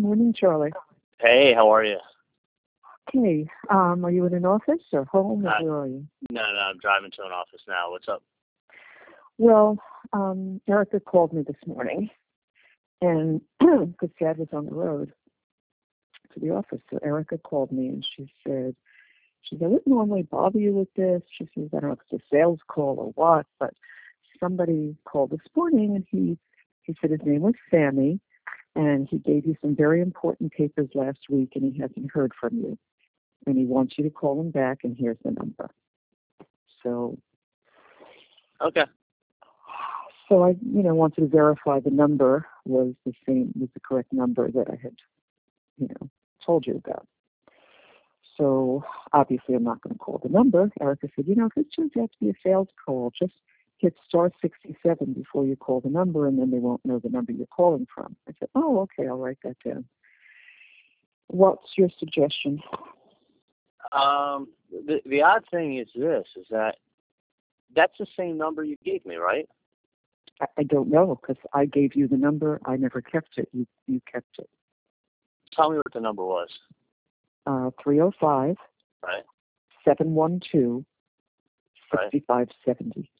Morning, Charlie. Hey, how are you? Okay. Are you in an office or home, or Uh, where are you? no, I'm driving to an office now. What's up? Well, Erica called me this morning, and because Dad was on the road to the office, so Erica called me and she said, I wouldn't normally bother you with this. She says, I don't know if it's a sales call or what, but somebody called this morning and he said his name was Sammy, and he gave you some very important papers last week, and he hasn't heard from you, and he wants you to call him back, and here's the number. So Okay. I, wanted to verify the number was the correct number that I had, told you about. So obviously I'm not going to call the number. Erica said, if it turns out to be a sales call, just hit star 67 before you call the number, and then they won't know the number you're calling from. I said, oh, okay, I'll write that down. What's your suggestion? The odd thing is that's the same number you gave me, right? I don't know, because I gave you the number. I never kept it. You kept it. Tell me what the number was. 305 right 712 6570.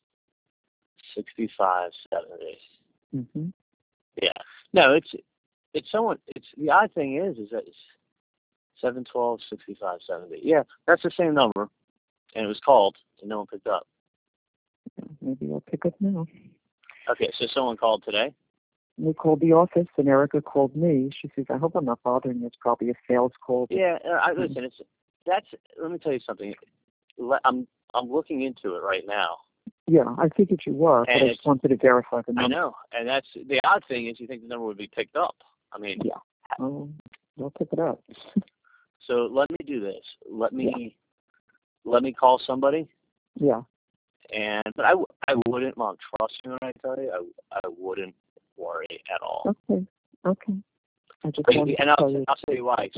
6570. Mm-hmm. Yeah. No, it's someone. It's the odd thing is that it's 712 6570. Yeah, that's the same number, and it was called, and no one picked up. Maybe I'll pick up now. Okay, so someone called today? We called the office, and Erica called me. She says, I hope I'm not bothering you. It's probably a sales call. Yeah, listen, let me tell you something. I'm looking into it right now. Yeah, I figured you were, but I just wanted to verify the number. I know, and that's the odd thing is you think the number would be picked up. I mean, yeah, they'll pick it up. So let me do this. Let me call somebody. Yeah. But I wouldn't, Mom. Trust me when I tell you, I wouldn't worry at all. Okay. I just wanted to tell you. I'll tell you why,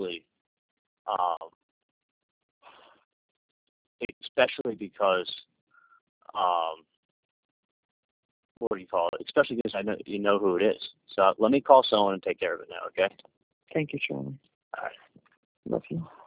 especially because what do you call it? Especially because I know you know who it is. So let me call someone and take care of it now. Okay. Thank you, Charlie. All right. Love you.